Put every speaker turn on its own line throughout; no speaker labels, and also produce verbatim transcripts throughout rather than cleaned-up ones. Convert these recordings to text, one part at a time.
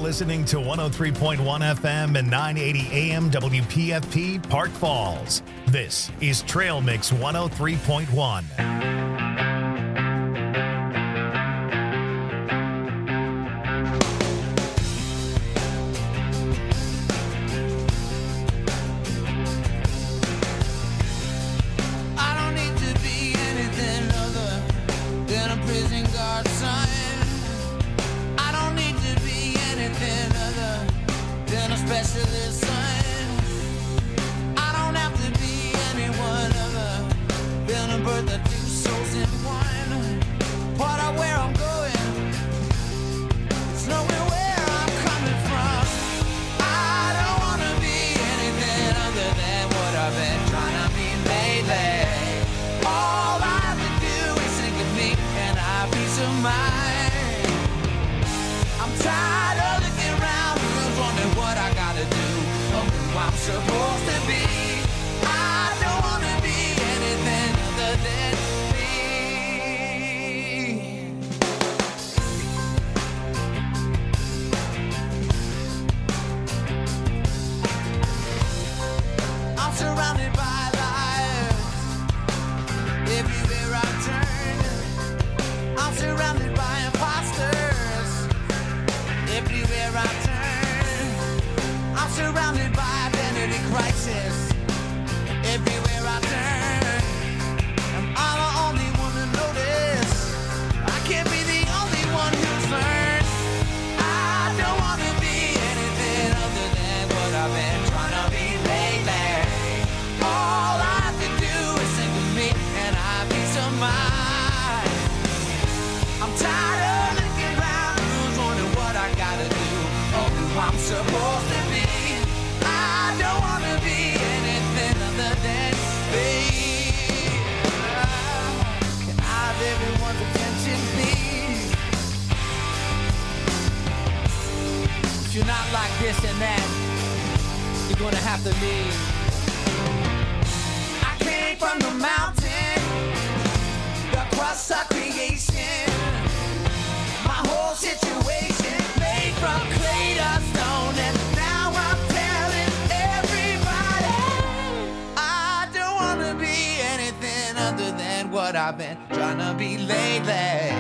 listening to one oh three point one F M and nine eighty A M W P F P Park Falls. This is Trail Mix one oh three point one.
I've been trying to be lately.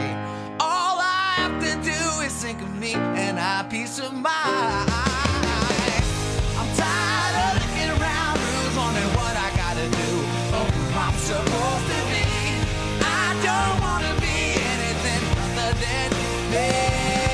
All I have to do is think of me and I have peace of mind. I'm tired of looking around, who's wondering what I gotta do, or who I'm supposed to be. I don't wanna be anything other than me.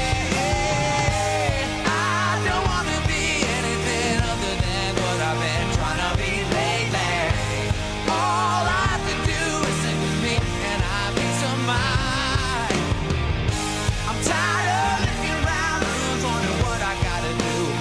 I don't wanna be anything other than what I've been trying to be lately. All I have to do is think of me and I have peace of mind. I'm tired of looking around, who's wondering what I gotta do,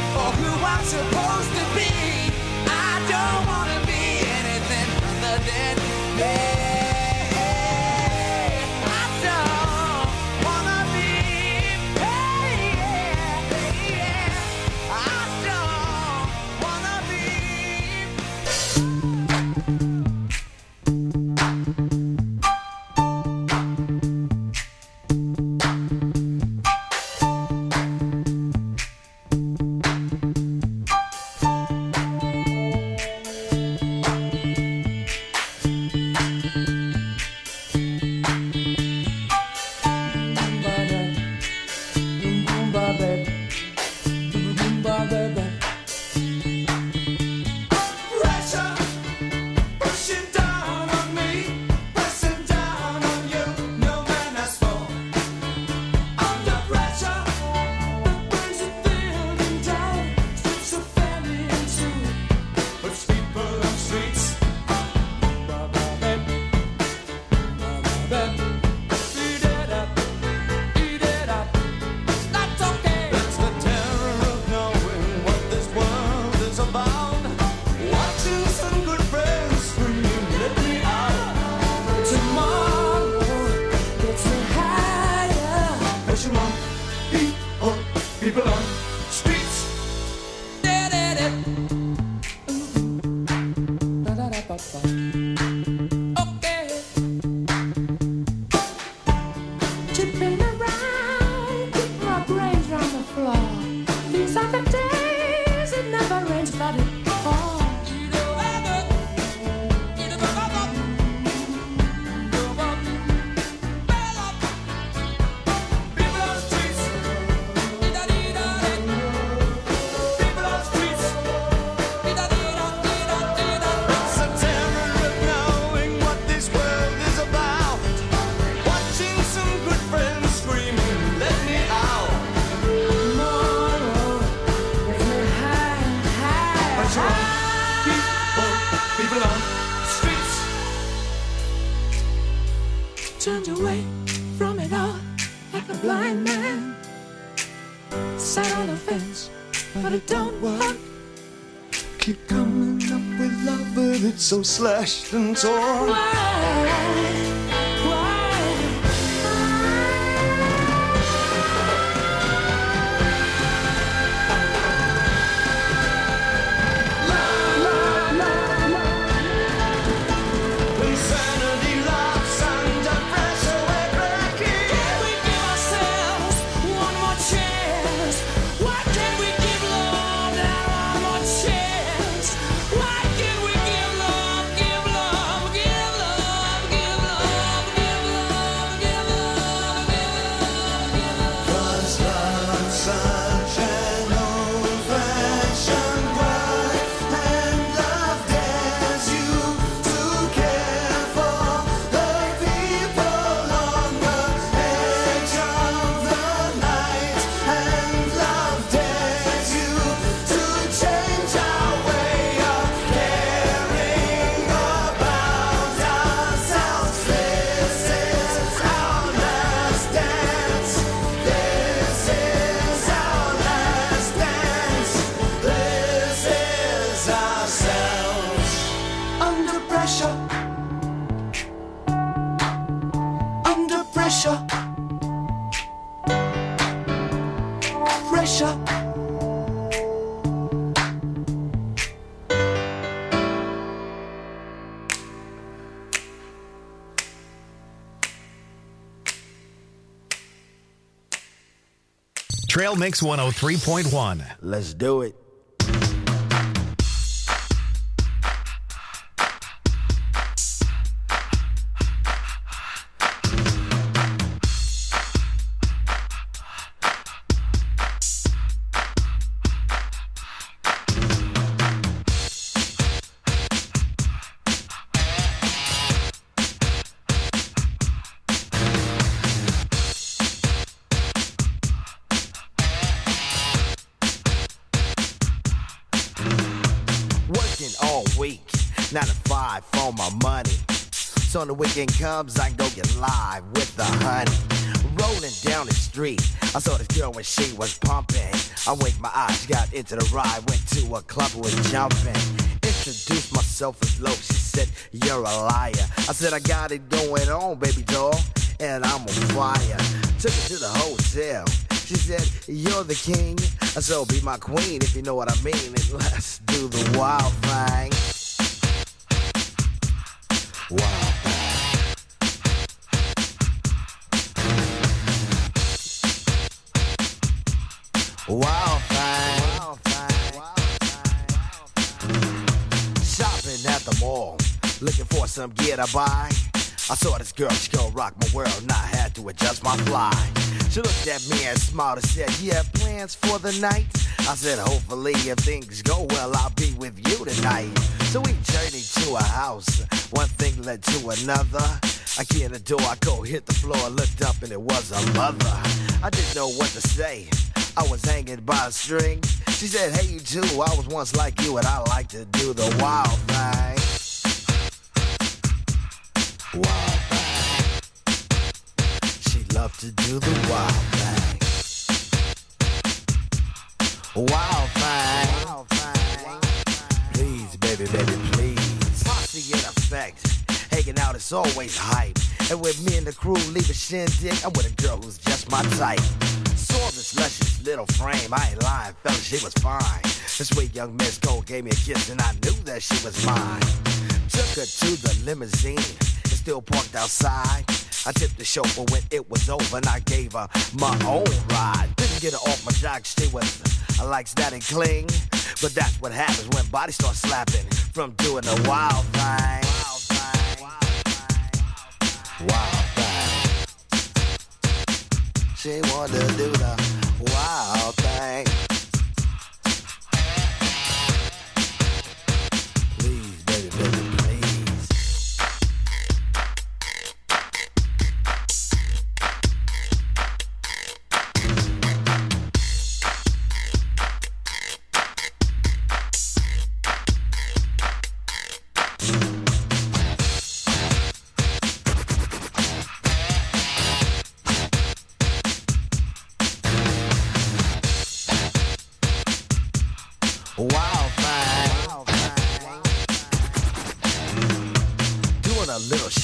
turned away from it all like a blind man. Sat on the fence, but it don't work.
Keep coming up with love, but it's so slashed and torn.
Why?
Trail Mix one oh three point one.
Let's do it. Nine to five for my money. So when the weekend comes, I go get live with the honey. Rolling down the street, I saw this girl when she was pumping. I winked my eyes, got into the ride, went to a club, was jumping. Introduced myself as low, she said, you're a liar. I said, I got it going on, baby doll, and I'm on fire. Took her to the hotel. She said, you're the king, so be my queen if you know what I mean. And let's do the wild thing. Wild thing. Wild thing. Wild thing. Shopping at the mall, looking for some gear to buy. I saw this girl, she gon' rock my world, and I had to adjust my fly. She looked at me and smiled and said, you have plans for the night? I said, hopefully if things go well, I'll be with you tonight. So we journeyed to a house, one thing led to another. I get in the door, I go hit the floor, looked up and it was a mother. I didn't know what to say, I was hanging by a string. She said, hey you too, I was once like you and I like to do the wild thing. Wild thing. She loved to do the wild thing. Wild thing. Wild thing. Please, baby, baby, please. Posse in effect. Hanging out is always hype. And with me and the crew leave a shindig, I'm with a girl who's just my type. Saw this luscious little frame, I ain't lying, fella, she was fine. This sweet young Miss Cole gave me a kiss and I knew that she was mine. Took her to the limousine, it's still parked outside. I tipped the chauffeur when it was over and I gave her my own ride. Didn't get her off my jock, she was, I like that and cling. But that's what happens when bodies start slapping from doing the wild thing. Wild thing. Wild thing. She wanted to do the wild thing. Please, baby, baby, please.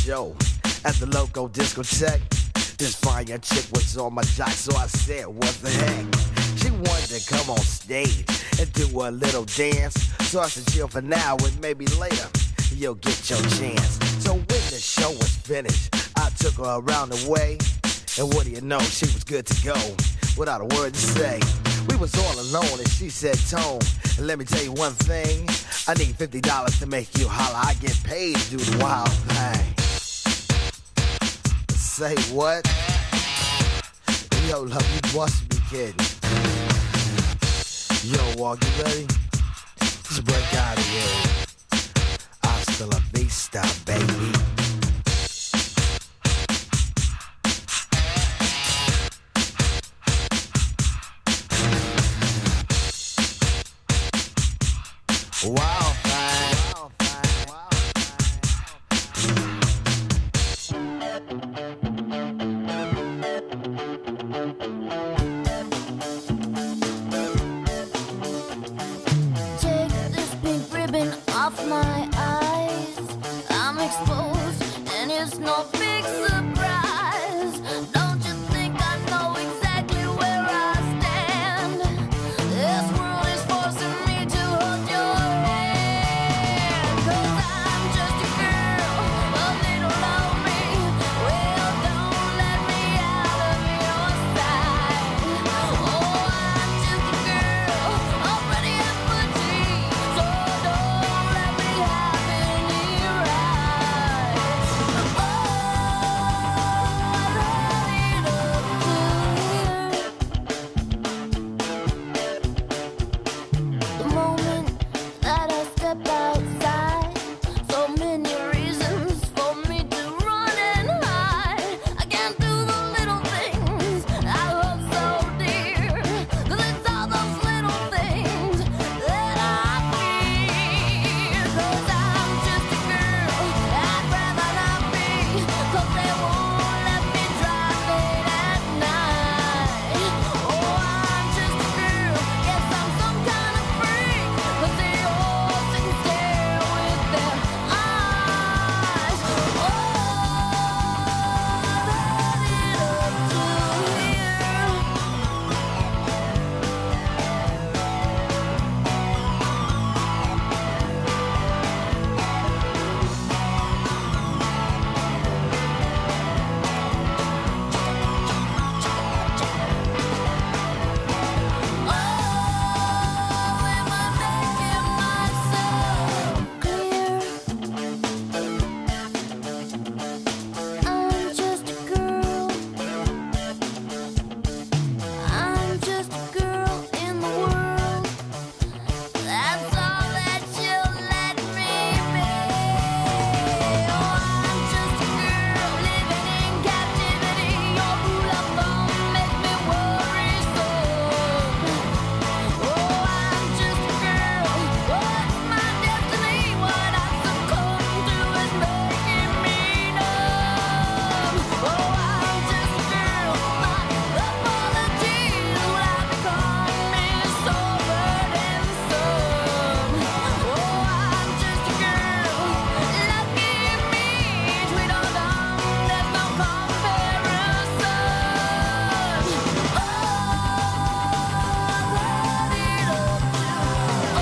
show at the local discotheque. This fine young chick was on my jock, so I said, what the heck? She wanted to come on stage and do a little dance. So I said, chill for now and maybe later you'll get your chance. So when the show was finished, I took her around the way. And what do you know, she was good to go without a word to say. We was all alone and she said, Tone, and let me tell you one thing. I need fifty dollars to make you holler. I get paid to do the wild thing. Say what? Yo, love, you must be kidding. Yo, Walk, you ready? Just break out of here. Hasta la vista, baby. Wow, fine. Wow, fine. Wow,
Take this pink ribbon off my eyes. I'm exposed, and it's no big surprise. Don't you think I know exactly where I stand? This world is forcing me to hold your hand. 'Cause I'm just a girl, a little lonely. Well, don't let me out of your sight. Oh, I'm just a girl, already at my dreams. So don't let me have any rights. Oh, I let it up to here. The moment that I step outside, so many reasons for me to run and hide. I can't do the little things I hold so dear, 'cause it's all those little things that I fear. 'Cause I'm just a girl, I'd rather not be, 'cause they won't let me drive late at night. Oh, I'm just a girl, guess I'm some kind of freak, 'cause they all sit and stare with their eyes. Oh, let it up to here. Oh, am I making myself clear? I'm just a girl. I'm just a girl in the world. That's all that you'll let me be. Oh, I'm just a girl living in captivity. Your rule of thumb makes me worry so. Oh, I'm just a girl. What's my destiny? What I've succumbed to is making me numb. Oh, I'm just a girl. My apologies would have become me so burdensome. Oh, I'm just a girl. Lucky me, sweet or dumb, there's no comparison. Oh, let it up to. Oh,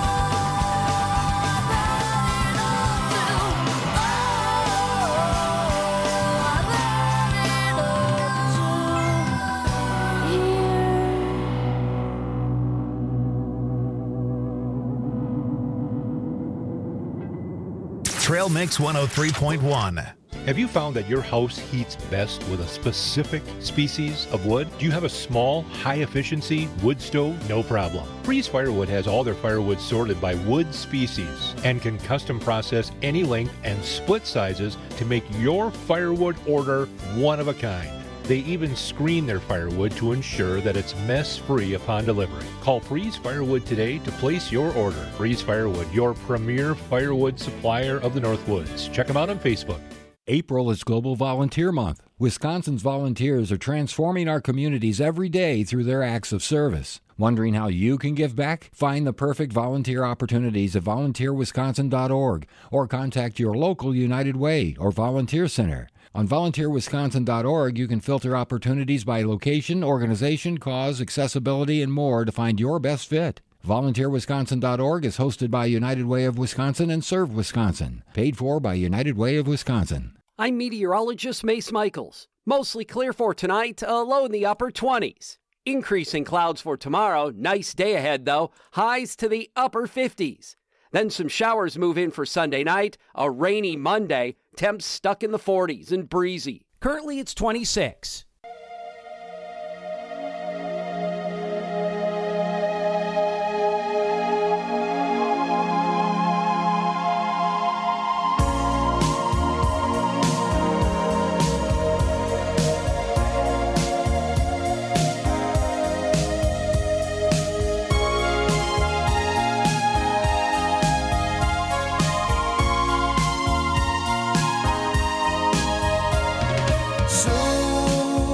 Trail Mix one oh three point one.
Have you found that your house heats best with a specific species of wood? Do you have a small, high-efficiency wood stove? No problem. Freeze Firewood has all their firewood sorted by wood species and can custom process any length and split sizes to make your firewood order one of a kind. They even screen their firewood to ensure that it's mess-free upon delivery. Call Freeze Firewood today to place your order. Freeze Firewood, your premier firewood supplier of the North Woods. Check them out on Facebook.
April is Global Volunteer Month. Wisconsin's volunteers are transforming our communities every day through their acts of service. Wondering how you can give back? Find the perfect volunteer opportunities at volunteer wisconsin dot org or contact your local United Way or Volunteer Center. On volunteer wisconsin dot org, you can filter opportunities by location, organization, cause, accessibility, and more to find your best fit. volunteer wisconsin dot org is hosted by United Way of Wisconsin and Serve Wisconsin. Paid for by United Way of Wisconsin.
I'm meteorologist Mace Michaels. Mostly clear for tonight, a low in the upper twenties. Increasing clouds for tomorrow. Nice day ahead, though. Highs to the upper fifties. Then some showers move in for Sunday night. A rainy Monday. Temps stuck in the forties and breezy.
Currently, it's twenty-six.
So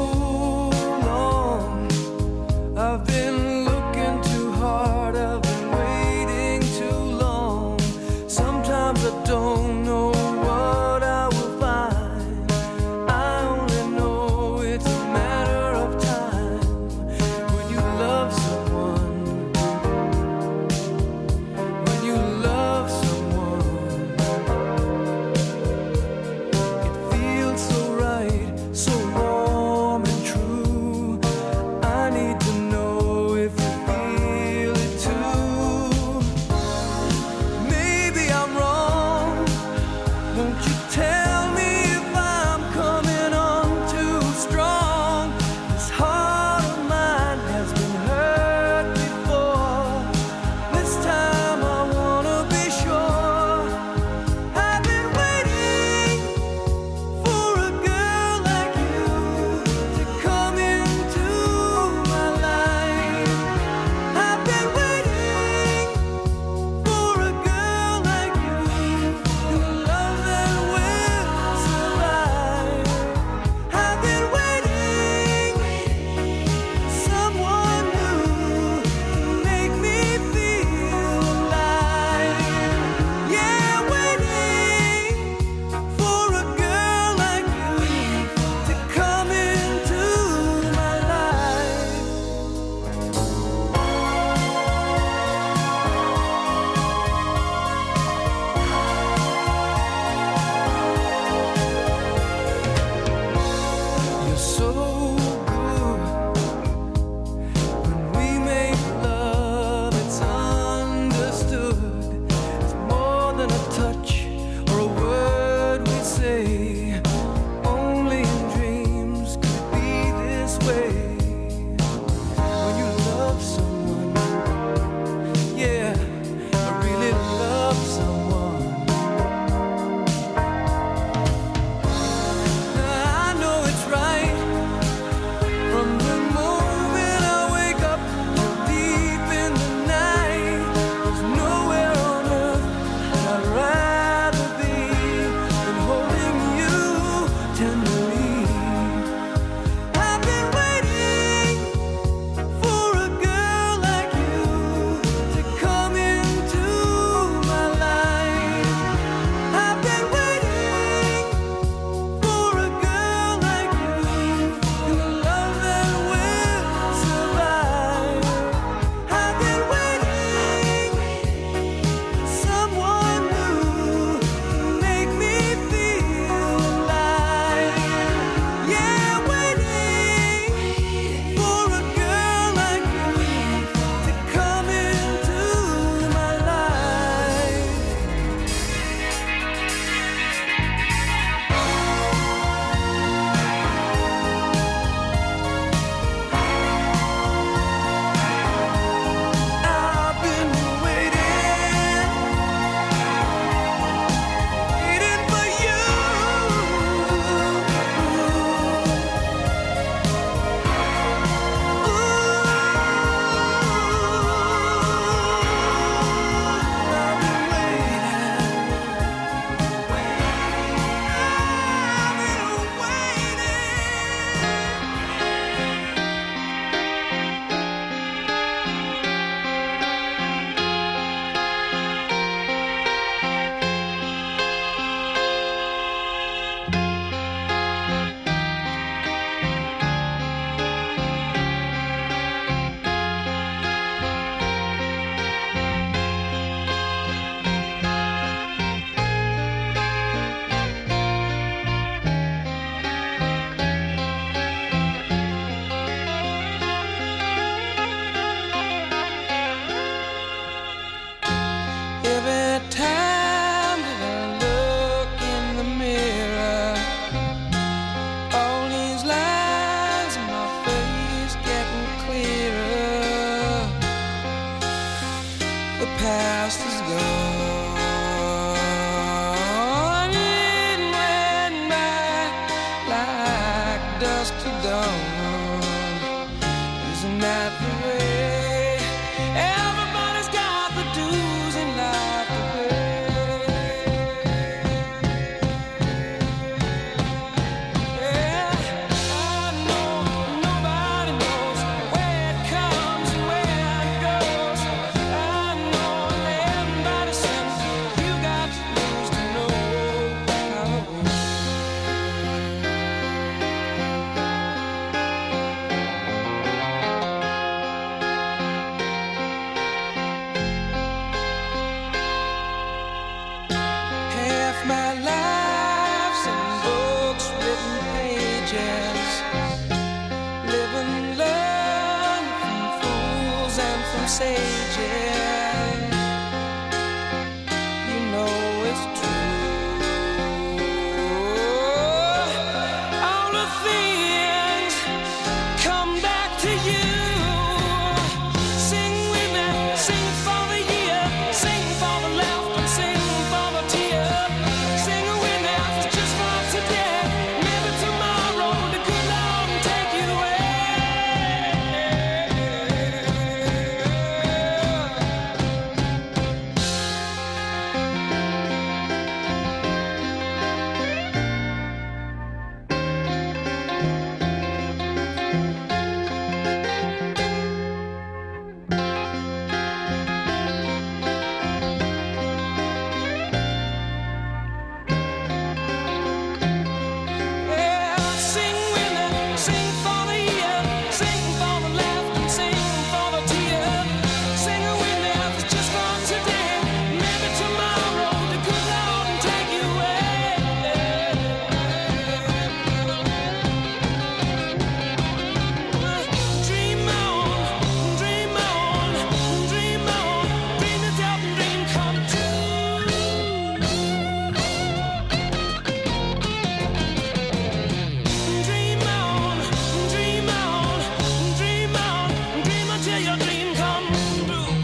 dusk to dawn. Isn't that the way? Everybody's got the dues in life to pay. Yeah, I know nobody knows where it comes and where it goes. I know that everybody says you got to lose to know how it goes. Half my life's in books, written pages. Live and learn from fools and from sages. You know it's true. All the things come back to you. Sing with me, sing for the year, sing for the laughter, sing for the tear. Sing with me, just for today. Maybe tomorrow the good Lord will take you away. Yeah, sing with me, sing for the year, sing for the laughter, sing for the tear. Sing with me, just for today. Maybe tomorrow the good Lord will take you away. Dream on, dream on, dream on, dream it up and dream come true. Dream on, dream on, dream on, dream until your dream comes true.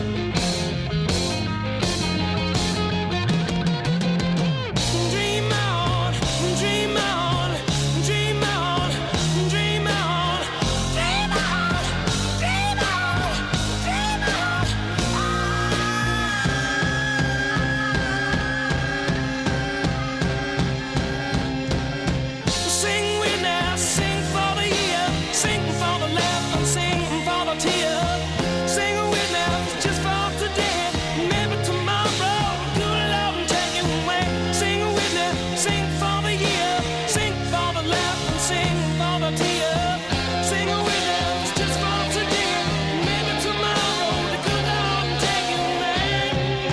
Dream on, dream on, dream on, dream on, dream on, dream on, dream on. Sing with me, sing for the year, sing for the laughter, sing for the tear. Sing with me, just for today. Maybe tomorrow, good Lord will take you away. Sing with me, sing for the year, sing for the laughter, sing for the tear. Sing with me, just for today. Maybe tomorrow, the good Lord will take you away.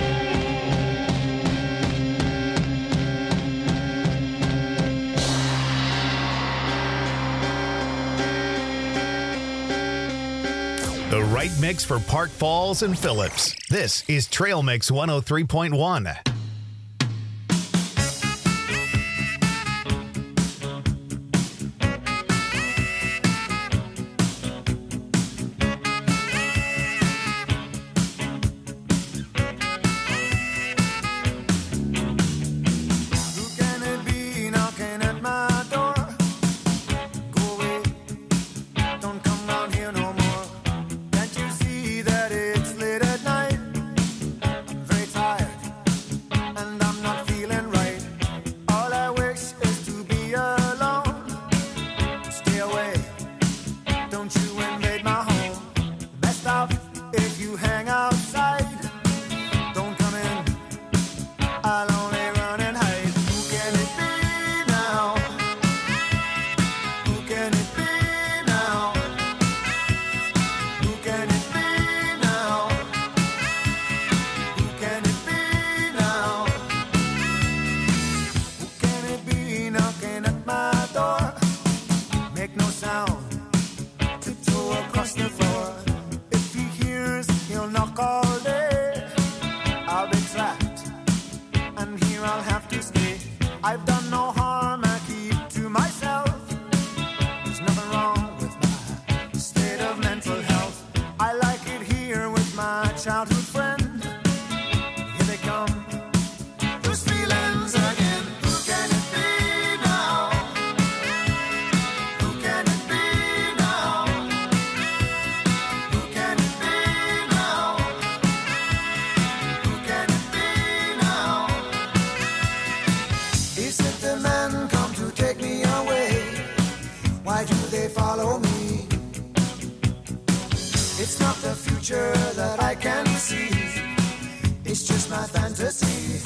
The right mix for Park Falls and Phillips. This is Trail Mix one oh three point one.
Who can it be knocking at my door? Go away, don't come round here no more. Can't you see that it's late at night? I'm very tired. Why do they follow me? It's not the future that I can see. It's just my fantasy.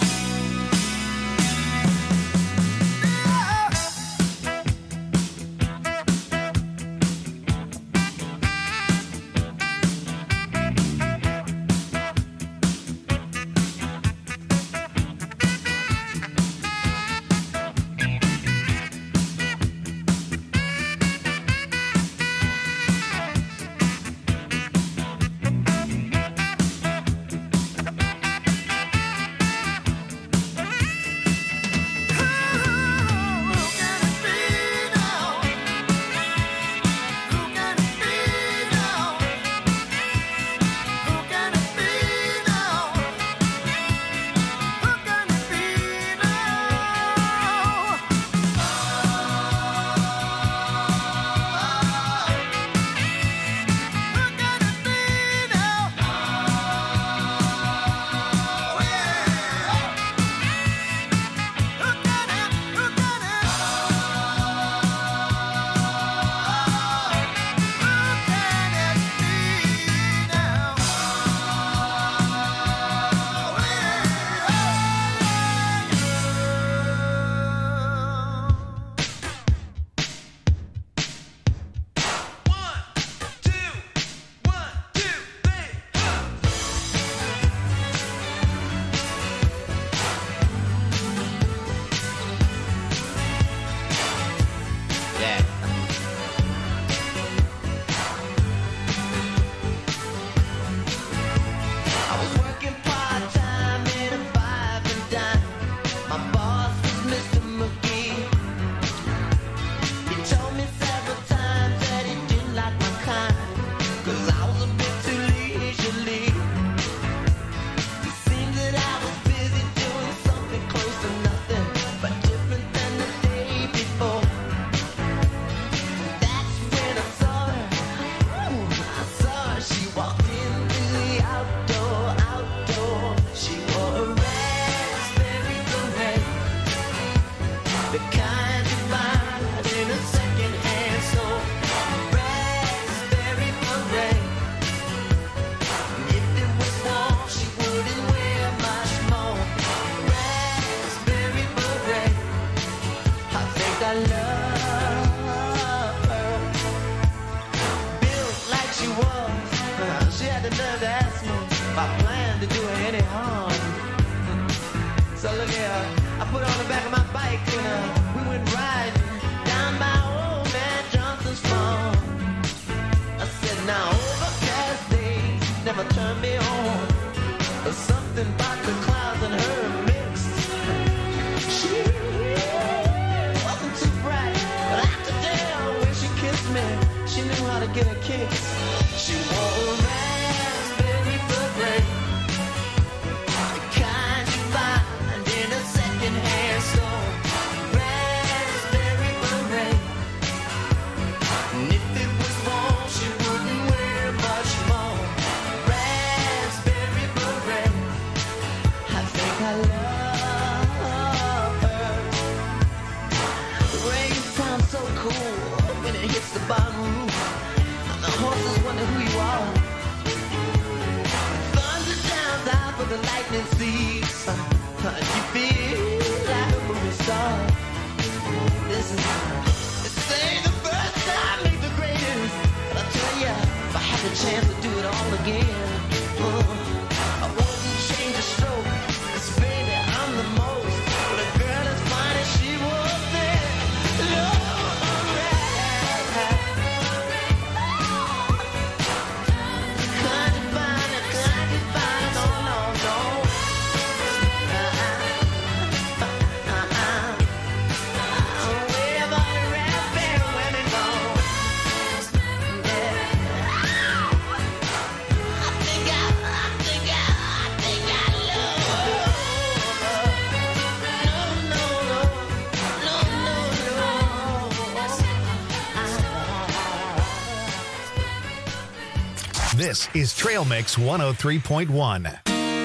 This is Trail Mix one oh three point one.
Look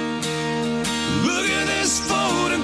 at this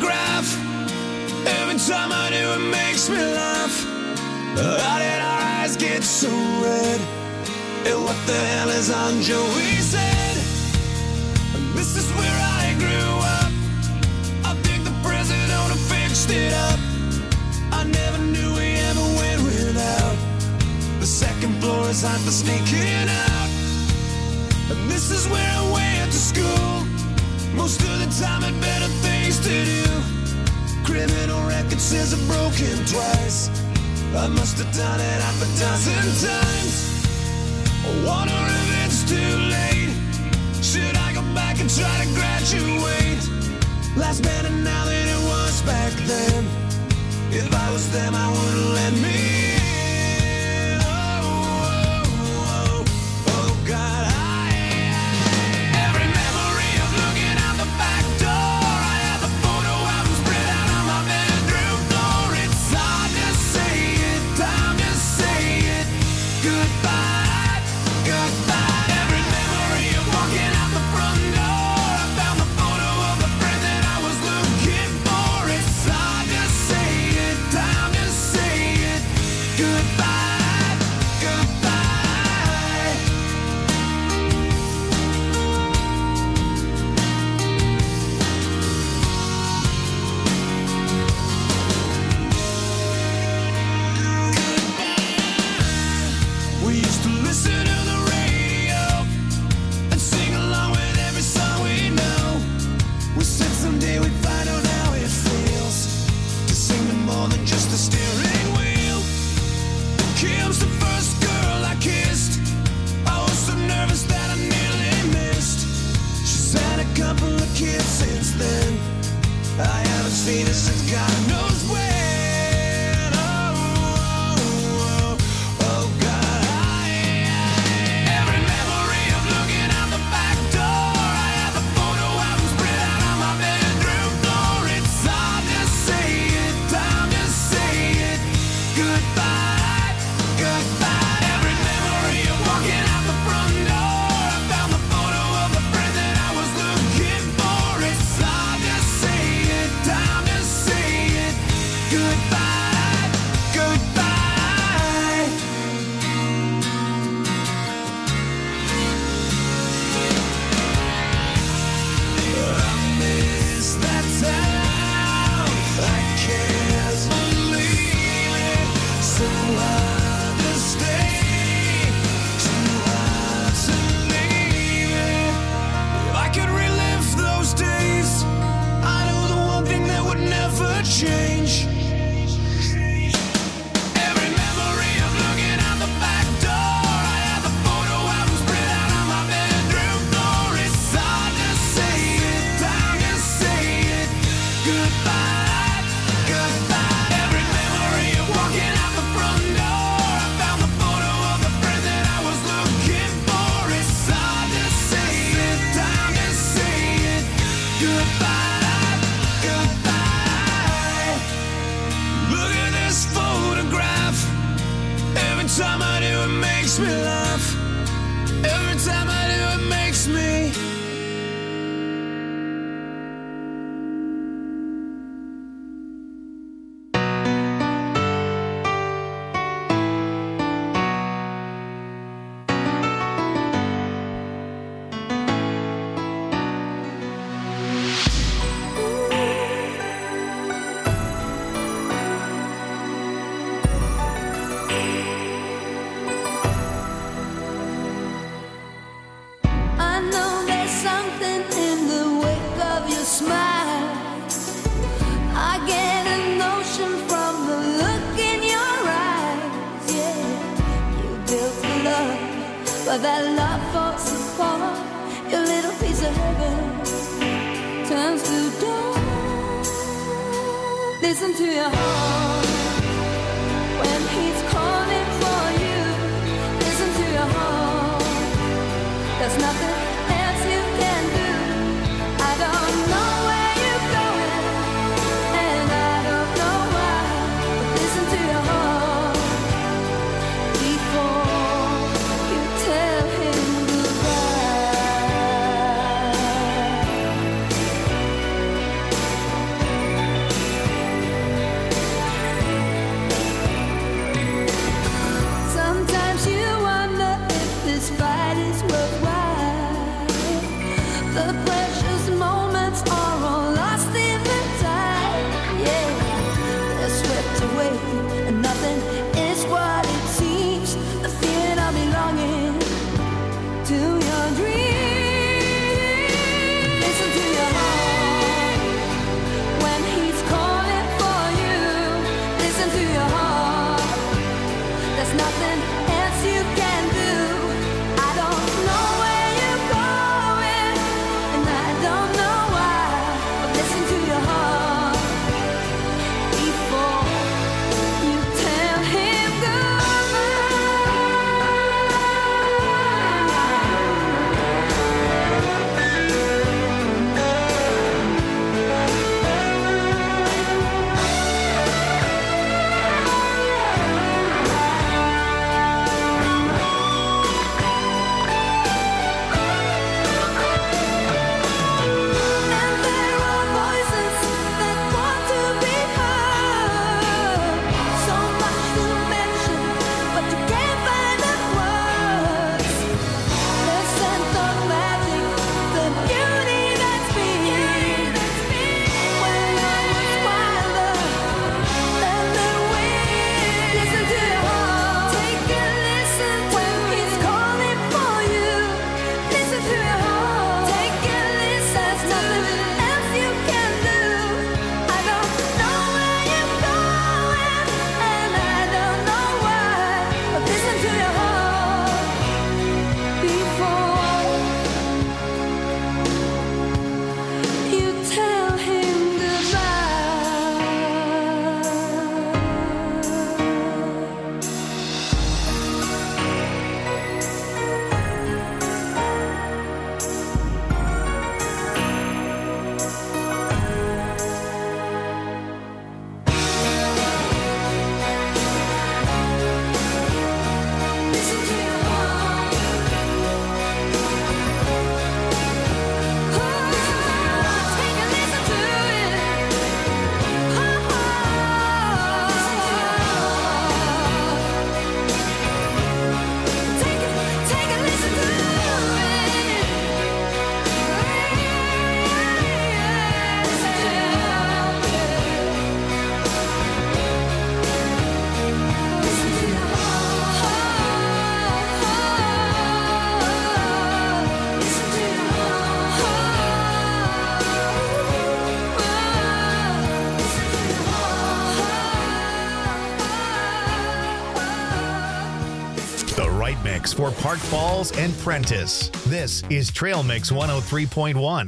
photograph. Every time I do, it makes me laugh. How did our eyes eyes get so red. And what the hell is on Joey's head? And this is where I grew up. I think the president fixed it up. I never knew we ever went without. The second floor is hot for sneaking out. And this is where I went to school. Most of the time had better things to do. Criminal record says I've broken twice. I must have done it half a dozen times. I wonder if it's too late. Should I go back and try to graduate? Life's better now than it was back then. If I was them, I wouldn't let me in. Oh, oh, oh, oh God, I, every memory of looking out the back door. I have the photo album spread out on my bedroom floor. It's hard to say it, time to say it. Goodbye, goodbye. Every memory of walking out the front door. I found the photo of the friend that I was looking for. It's hard to say it, time to say it. Goodbye, goodbye. We used to listen to the radio and sing along with every song we know. We said someday we'd find out how it feels to sing to more than just a steering wheel. Kim's the first girl I kissed. I was so nervous that I nearly missed. She's had a couple of kids since then. I haven't seen her since God knows when. Oh, oh, oh, oh God, I, every memory of looking out the back door. I have the photo album spread out on my bedroom floor. It's hard to say it, time to say it. Goodbye, goodbye. Every memory of walking out the front door. I found the photo of the friend that I was looking for. It's hard to say it, time to say it. Goodbye, goodbye. I miss that town. I can't believe it. So hard to stay, too hard to leave it. If I could relive those days, I know the one thing that would never change. Every memory of looking out the back door. I have the photo album spread out on my bedroom floor. It's hard to say it, time to say it. Goodbye, goodbye. Every memory of walking out the front door. I found the photo of the friend that I was looking for. It's hard to say it, time to say it. Goodbye, goodbye. Look at this photograph. Every time I do, it makes me laugh. Every time I do, it makes me.
I know there's something in the wake of your smile. I get a notion from the look in your eyes. Yeah, you built a love, but that love falls apart. Your little piece of heaven turns to dawn. Listen to your heart when he's calling for you. Listen to your heart. There's nothing else you can do. I don't know where you're going, and I don't know why. But listen to your heart before you tell him goodbye.
night mix for Park Falls and Prentice. This is Trail Mix one oh three point one.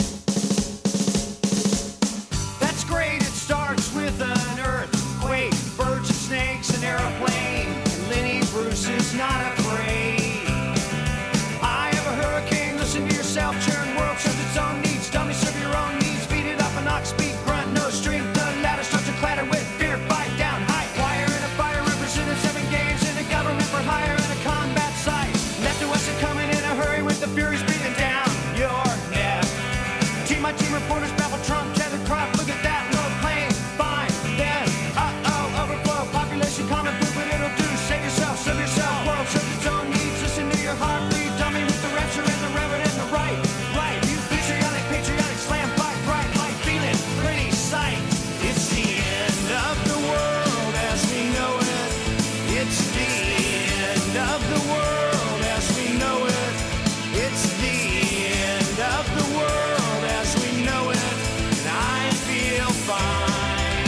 That's great, it starts with an earthquake, birds and snakes, an airplane, and Lenny Bruce is not afraid. I have a hurricane, listen to yourself, churn, world serves its own needs, dummy serve your own needs, beat it up an ox, speak, grunt, no strength, the ladder starts to clatter with fear, fight down, high wire and a fire, represented seven games in the government for hire and a combat site, left to us are coming in a hurry with the furies breathing down your neck. Team my team reporters babble Trump, tether crop, look at that low plane, fine, then, uh-oh, overflow, population common food, but it'll do, save yourself, serve yourself, world serves its own needs, listen to your heart, bleed, dummy with the rapture and the reverend and the right, right, you patriotic, patriotic, slam, fight, bright, light, feeling, pretty sight, it's the end of the world as we know it, it's the end of the world as we know it, it's the end of the world as we know it, and I feel fine.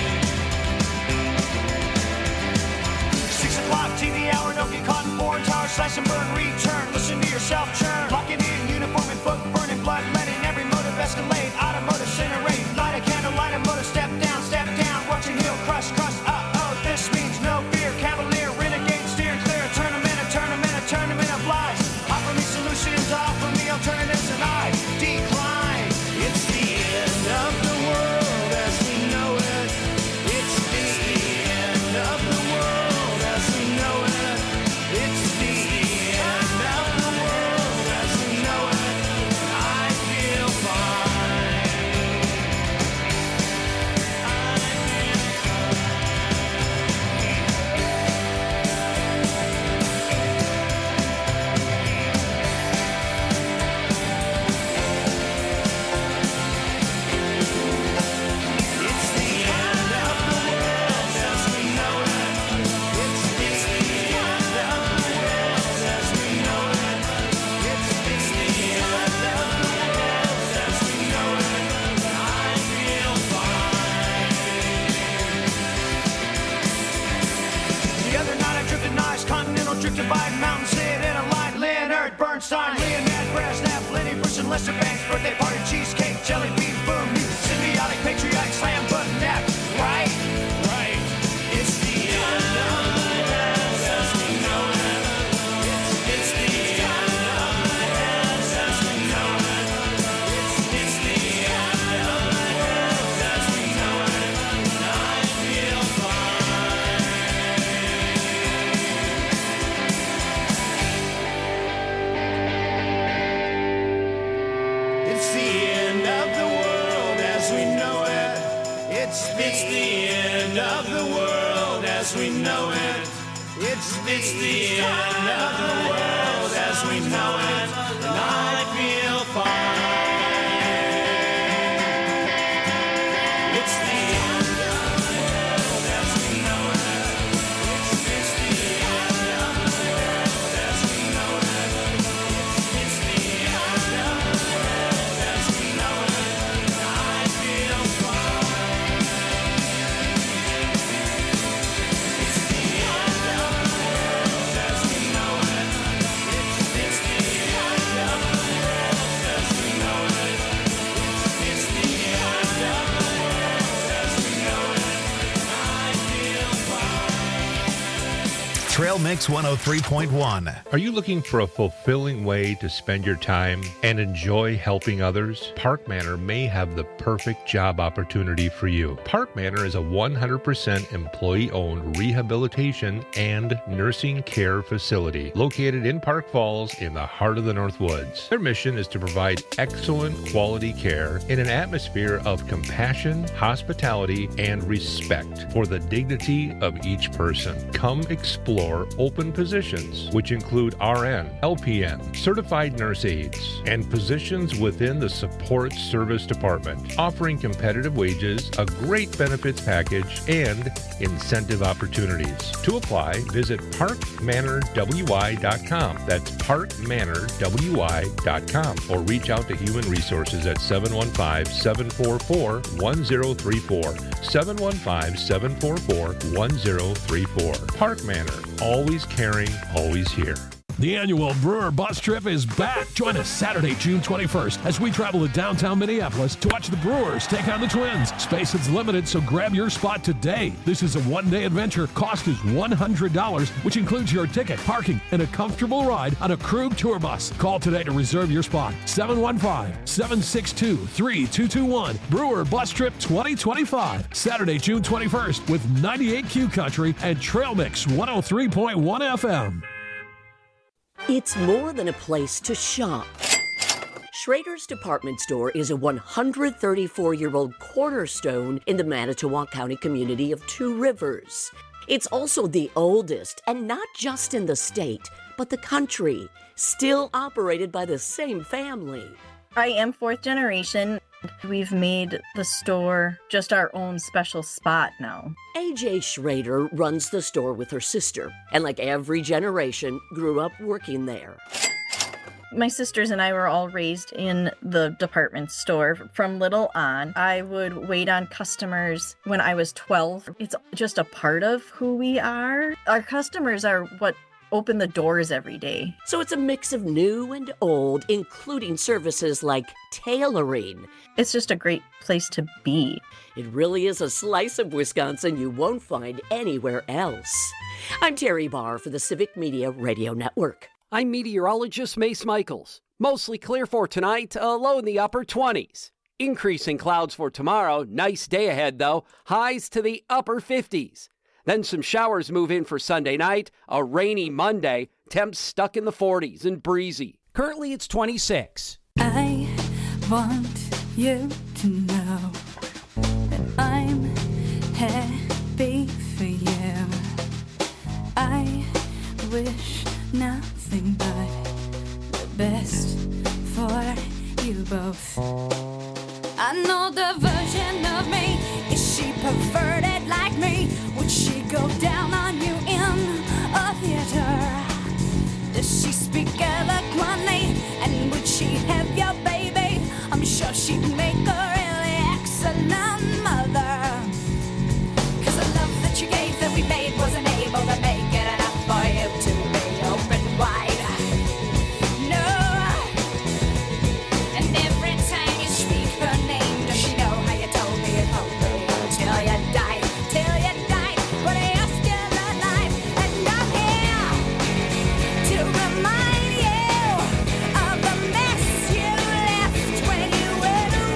Six o'clock T V hour, no get caught in foreign tower, slash and burn, return, listen to yourself churn, locking in, uniform and book, burning blood, letting every motive escalate, automotive incinerate, light a candle, light a motor, step down, step down, watch your heel, crush, crush, uh-oh, this means no fear, cavalier, renegade, steer clear, a tournament, a tournament, a tournament of lies, offer me solutions, offer me alternatives, and I decline, it's the end of the world as we know it, it's the end of the world as we know it, it's the end of the world as we know it, and I feel fine. It's the end of the world as we know it. It's the end of the world as we know it. It's the end of the world as we know it. I feel fine. The other night I drifted nice, continental drift divide, mountain sit in a line, Leonard Bernstein, Leonard Brezhnev, Lenny Bruce and Lester Banks, birthday party, cheesecake, jelly bean, boom, you symbiotic, patriotic, slam button, nap, right? Right. It's the end of the world as we know it. It's, it's the end of the world as we know it. It's, it's the end of the world as we know it. And I feel fine. It's the end of the world as we know it. It's, it's the end of the world as we know it. It's, it's the end of the world as we know it. And I feel fine. It's the end of the world as we know it. It's, it's the end of the world as we know it. It's, it's the end of the world as we know it. And I feel fine. It's the end of the world as we know it. It's, it's the end of the world as we know it. It's, it's the end of the world as we know it. And I feel fine.
Trail Mix one oh three point one.
Are you looking for a fulfilling way to spend your time and enjoy helping others? Park Manor may have the perfect job opportunity for you. Park Manor is a one hundred percent employee-owned rehabilitation and nursing care facility located in Park Falls in the heart of the North Woods. Their mission is to provide excellent quality care in an atmosphere of compassion, hospitality, and respect for the dignity of each person. Come explore open positions, which include R N, L P N, certified nurse aides, and positions within the support service department, offering competitive wages, a great benefits package, and incentive opportunities. To apply, visit park manor w i dot com. That's park manor w i dot com, or reach out to Human Resources at seven one five, seven four four, one zero three four, seven one five, seven four four, one zero three four. Park Manor, Always caring, always here.
The annual Brewer Bus Trip is back. Join us Saturday, June twenty-first, as we travel to downtown Minneapolis to watch the Brewers take on the Twins. Space is limited, so grab your spot today. This is a one-day adventure. Cost is one hundred dollars, which includes your ticket, parking, and a comfortable ride on a Krug tour bus. Call today to reserve your spot. seven one five, seven six two, three two two one. Brewer Bus Trip twenty twenty-five. Saturday, June twenty-first, with ninety-eight Q Country and Trail Mix one oh three point one F M.
It's more than a place to shop. Schrader's Department Store is a one hundred thirty-four-year-old cornerstone in the Manitowoc County community of Two Rivers. It's also the oldest, and not just in the state, but the country, still operated by the same family.
I am fourth generation. We've made the store just our own special spot now.
A J Schrader runs the store with her sister, and like every generation, grew up working there.
My sisters and I were all raised in the department store from little on. I would wait on customers when I was twelve. It's just a part of who we are. Our customers are what open the doors every day.
So it's a mix of new and old, including services like tailoring.
It's just a great place to be.
It really is a slice of Wisconsin you won't find anywhere else. I'm Terry Barr for the Civic Media Radio Network.
I'm meteorologist Mace Michaels. Mostly clear for tonight, a low in the upper twenties. Increasing clouds for tomorrow. Nice day ahead, though. Highs to the upper fifties. Then some showers move in for Sunday night. A rainy Monday. Temps stuck in the forties and breezy.
Currently, it's twenty-six.
I want you to know that I'm happy for you. I wish nothing but the best for you both. I know the version of me. Is she perverted like me? Would she go down on you in a theater? Does she speak eloquently? And would she have your baby? I'm sure she'd make a really excellent mother. Cause the love that you gave that we made wasn't able to make it enough for you to be open wide. No. And every time you speak her name, does she know how you told me it won't be until you died? Till you died, but you're still alive. And I'm here to remind you of the mess you left when you went away.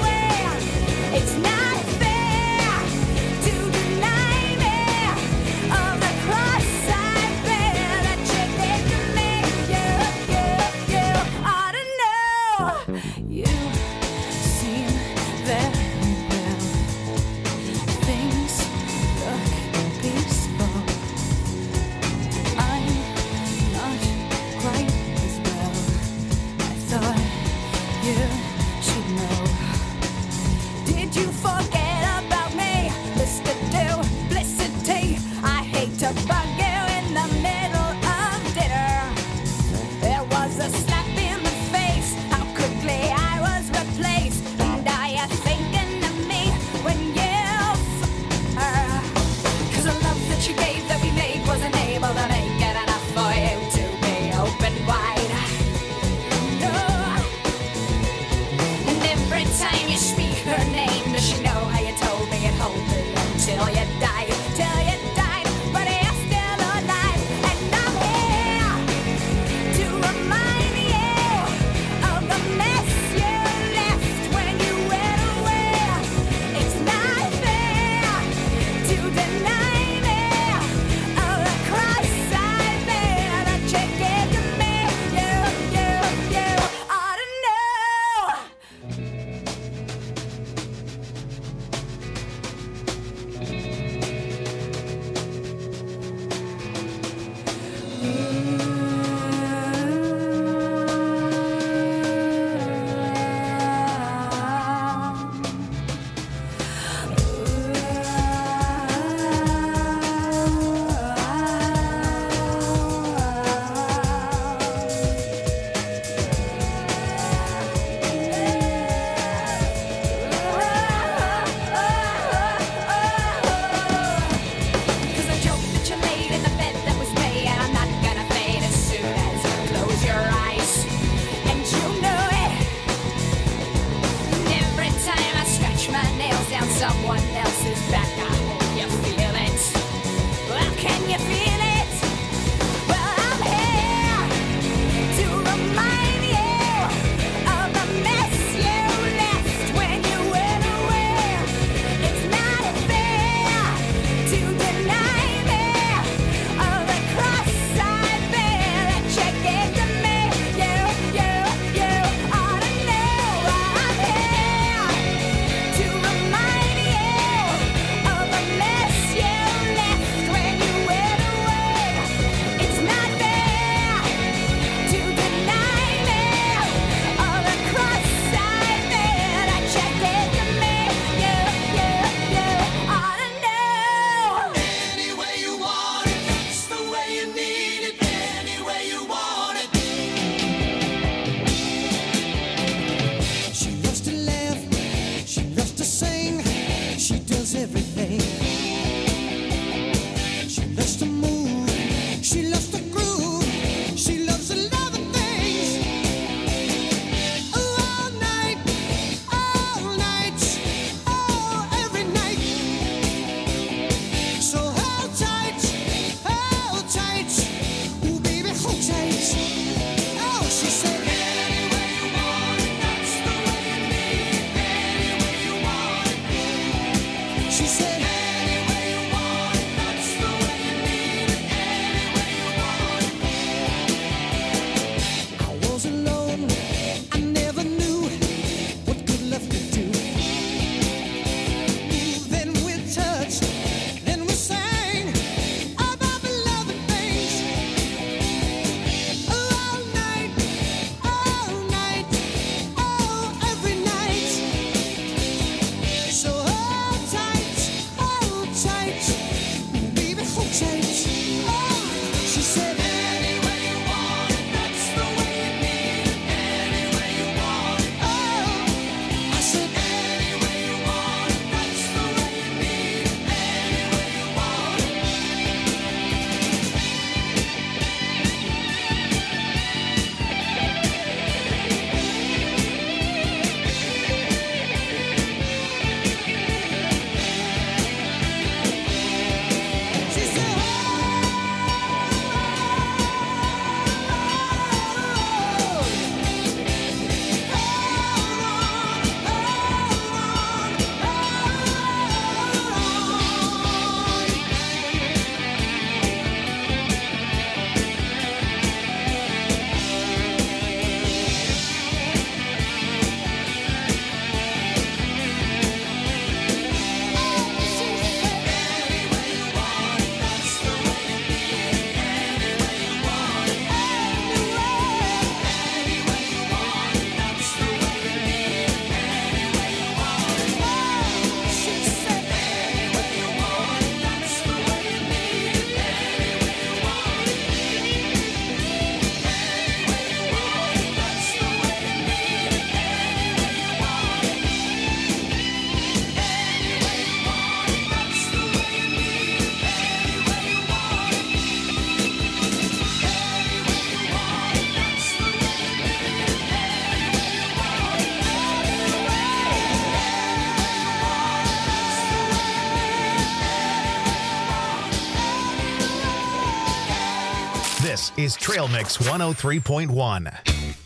This is Trail Mix one oh three point one.